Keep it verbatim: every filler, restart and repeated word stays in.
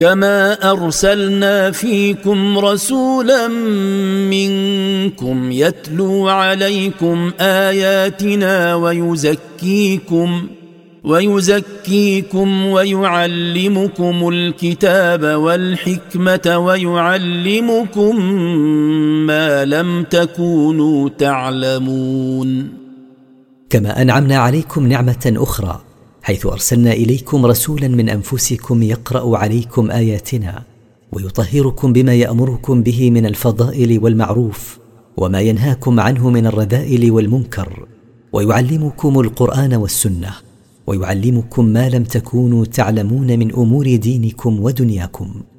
كما أرسلنا فيكم رسولا منكم يتلو عليكم آياتنا ويزكيكم ويزكيكم ويعلمكم الكتاب والحكمة ويعلمكم ما لم تكونوا تعلمون. كما أنعمنا عليكم نعمة أخرى حيث أرسلنا إليكم رسولا من أنفسكم يقرأ عليكم آياتنا ويطهركم بما يأمركم به من الفضائل والمعروف وما ينهاكم عنه من الرذائل والمنكر، ويعلمكم القرآن والسنة، ويعلمكم ما لم تكونوا تعلمون من أمور دينكم ودنياكم.